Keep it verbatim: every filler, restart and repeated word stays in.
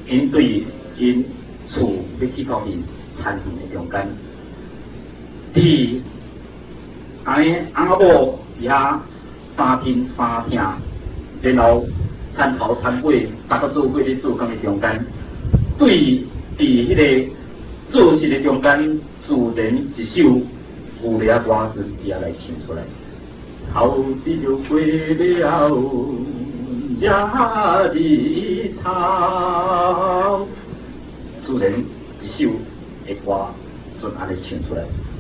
因对因厝要去到因田园的中间，伫安尼翁仔某伫遐三天三厅，然后田头田尾大家做伙咧做工的中间，对伫迄个做事的中间，自然一首有咧歌词伫遐来唱出来。头日过了夜日头，自然一首的歌就安尼唱出来。